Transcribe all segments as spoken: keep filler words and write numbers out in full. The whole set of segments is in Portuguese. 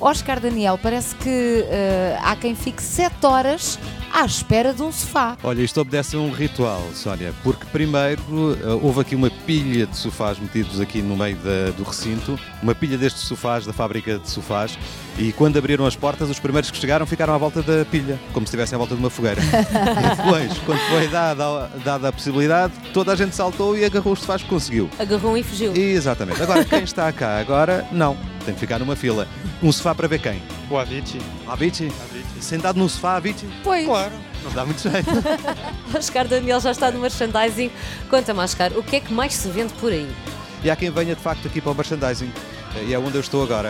Oscar Daniel, parece que uh, há quem fique sete horas à espera de um sofá. Olha, isto obedece a um ritual, Sónia, porque primeiro uh, houve aqui uma pilha de sofás metidos aqui no meio da, do recinto, uma pilha destes sofás da fábrica de sofás, e quando abriram as portas, os primeiros que chegaram ficaram à volta da pilha, como se estivessem à volta de uma fogueira. E depois, quando foi dada, dada a possibilidade, toda a gente saltou e agarrou os sofás que conseguiu. Agarrou um e fugiu. Exatamente. Agora, quem está cá agora, não. Tem que ficar numa fila. Um sofá para ver quem? O Avicii. O Avicii? Avicii. Sentado num sofá, Avicii? Pois. Claro. Não dá muito jeito. Oscar Daniel já está no merchandising. Conta-me, Oscar, o que é que mais se vende por aí? E há quem venha de facto aqui para o merchandising. E é onde eu estou agora.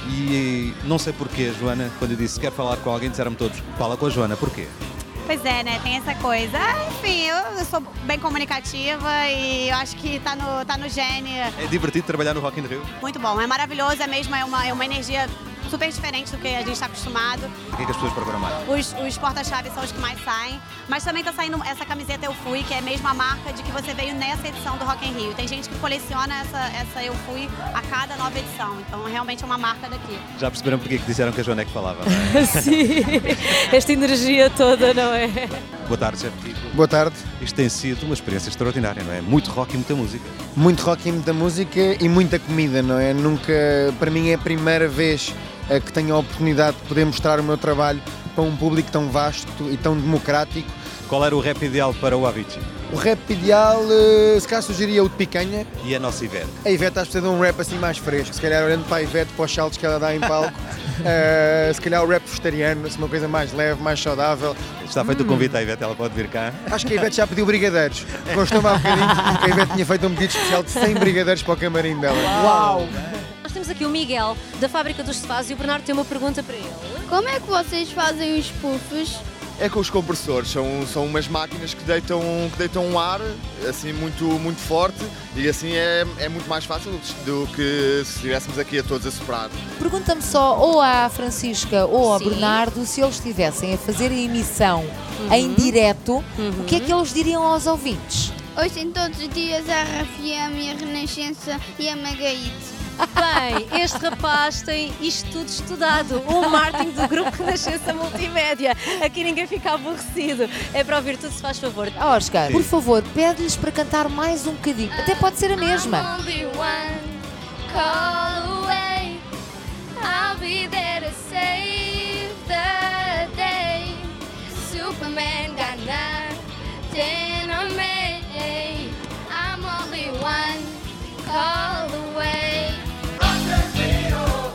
E não sei porquê, Joana, quando eu disse quero falar com alguém, disseram-me todos, fala com a Joana. Porquê? Pois é, né? Tem essa coisa. Enfim, eu, eu sou bem comunicativa e eu acho que tá no, tá no gene. É divertido trabalhar no Rock in Rio? Muito bom, é maravilhoso, é mesmo, é uma, é uma energia super diferente do que a gente está acostumado. O que é que as pessoas procuram mais? Os, os porta-chaves são os que mais saem, mas também tá saindo essa camiseta Eu Fui, que é mesmo a marca de que você veio nessa edição do Rock in Rio. Tem gente que coleciona essa, essa Eu Fui a cada nova edição, então realmente é uma marca daqui. Já perceberam porque é que disseram que a Joana é que falava, não é? Sim, esta energia toda, não é? Boa tarde, chefe Kiko. Boa tarde. Isto tem sido uma experiência extraordinária, não é? Muito rock e muita música. Muito rock e muita música e muita comida, não é? Nunca, para mim é a primeira vez uh, que tenho a oportunidade de poder mostrar o meu trabalho para um público tão vasto e tão democrático. Qual era o rap ideal para o Avicii? O rap ideal, uh, se calhar sugeria o de picanha. E a nossa Ivete? A Ivete está a precisar de um rap assim mais fresco, se calhar olhando para a Ivete, para os saltos que ela dá em palco, uh, se calhar o rap vegetariano, assim, uma coisa mais leve, mais saudável. Está feito hum. o convite à Ivete, ela pode vir cá. Acho que a Ivete já pediu brigadeiros. Constou-me há bocadinho que a Ivete tinha feito um pedido especial de cem brigadeiros para o camarim dela. Uau! Nós temos aqui o Miguel, da Fábrica dos Sofás, e o Bernardo tem uma pergunta para ele. Como é que vocês fazem os puffs? É com os compressores, são, são umas máquinas que deitam, que deitam um ar assim muito, muito forte e assim é, é muito mais fácil do que se estivéssemos aqui a todos a soprar. Pergunta-me só, ou à Francisca ou ao Sim. Bernardo, se eles estivessem a fazer a emissão Uhum. em direto, Uhum. o que é que eles diriam aos ouvintes? Ouçam todos os dias a R F M, a Renascença e a Megaíte. Bem, este rapaz tem isto tudo estudado, o marketing do Grupo Renascença Multimédia. Aqui ninguém fica aborrecido. É para ouvir tudo, se faz favor. Ah, Oscar, por favor, pede-lhes para cantar mais um bocadinho. Até pode ser a mesma. I'm only one call